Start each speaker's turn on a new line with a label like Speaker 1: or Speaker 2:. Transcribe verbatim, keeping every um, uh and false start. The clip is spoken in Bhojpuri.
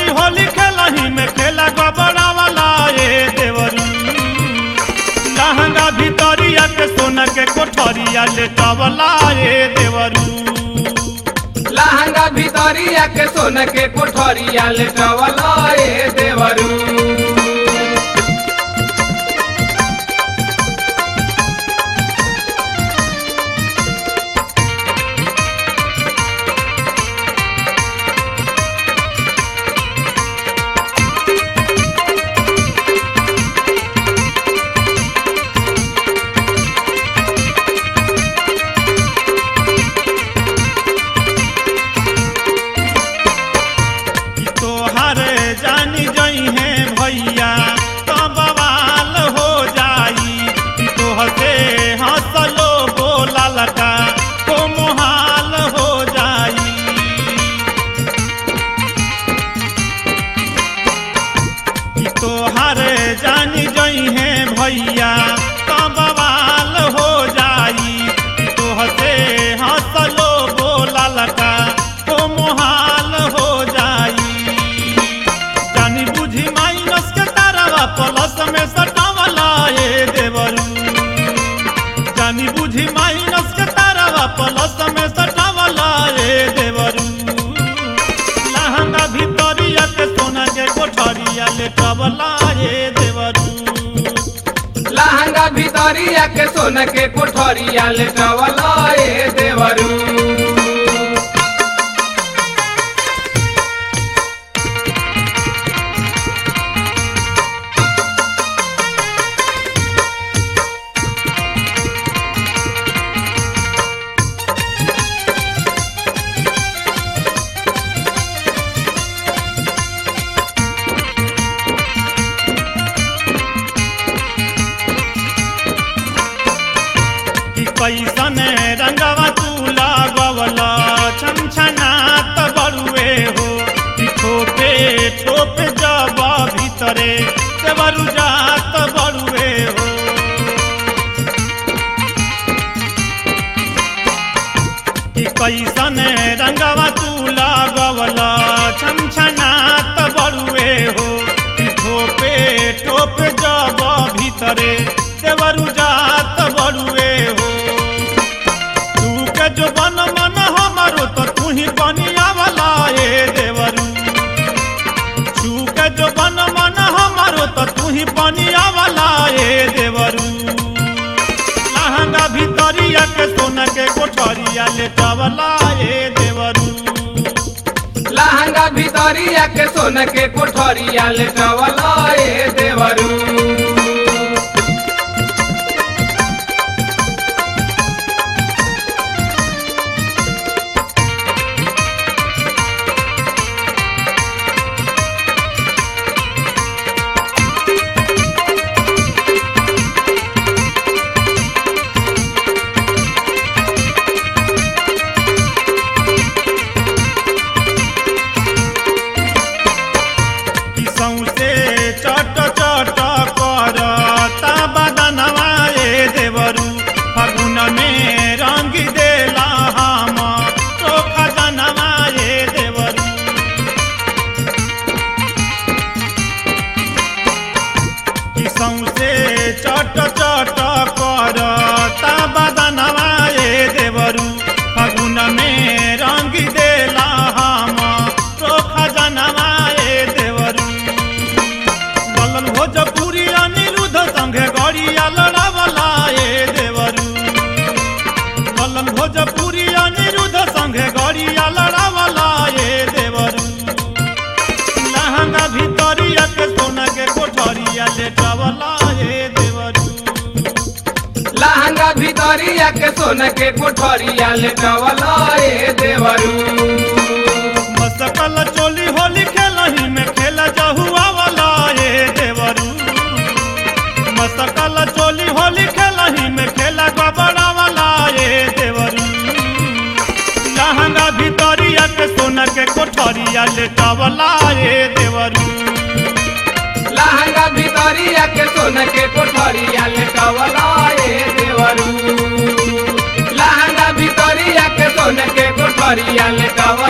Speaker 1: चोली होली खेलही में खेला गबड़ा वाला ए देवरू लहंगा भितरिया के सोना के कोठरिया लेटवला ए देवरू
Speaker 2: लहंगा भितरिया के सोना के कोठरिया लेटवला ए देवरू
Speaker 1: जानी जई है भैया तो बवाल हो जाई तो हसे हंसलो बोला लगा तो मुहाल हो जाई तो हर जानी जई है भैया तो बवाल हो जाई तो हसे हंसलो बोला लगा तो मुहाल हो जाई प्लस में सटावला ए देवरू जानी बुझी माइनस के तारावा प्लस में सटावला ए देवरू लहंगा भितरिया के सोना के कोठरिया लेटवला ए देवरू
Speaker 2: लहंगा भितरिया के सोना के कोठरिया लेटवला ए देवरू
Speaker 1: कैसन रंगवा तू लागवला छनछनात बरुए हो ठोपे ठोप जब भीतरे से बरु जात बरुए हो कैसन रंगवा तू लागवला छनछनात बरुए हो ठोपे ठोप जब भीतरे से बरु जात बरुए हो जो बन मन हमारो तो तू ही बनिया वाला ए देवरू छूके जो बन मन हमारो तो तू ही बनिया वाला ए देवरू लहंगा भितरिया के सोना के कोठरिया लेटवला ए देवरू
Speaker 2: लहंगा भितरिया के सोना के कोठरिया लेटवला ए देवरू
Speaker 1: सौसे चट चट करता बदनवा ए देवरू फगुन में रंग देला हम तो खजनवा ए देवरू सौसे चट चट करता बदनवा ए देवरू फगुन में रंग देला हम तो खजनवा ए देवरू भोजपुरी अनिरुद्ध संगे गड़िया लड़ावला ए देवरू बलन भोजपुरी अनिरुद्ध संगे गड़िया लड़ावला ए देवरू लहंगा भितरिया के सोना के कोठरिया लेटवला ए देवरू
Speaker 2: लहंगा भितरिया के सोना के कोठरिया लेटवला ए देवरू
Speaker 1: मसकल चोली होली खेलही में खेला जहुआ वाला ए देवरू मसकल चोली होली खेलही में खेला गबड़ा वाला ए देवरू लहंगा भितरिया के सोना के कोठरिया लेटवला ए देवरू
Speaker 2: लहंगा भितरिया के सोना के कोठरिया लेटवला ए देवरू लहंगा भितरिया के सोना के कोठरिया लेटवला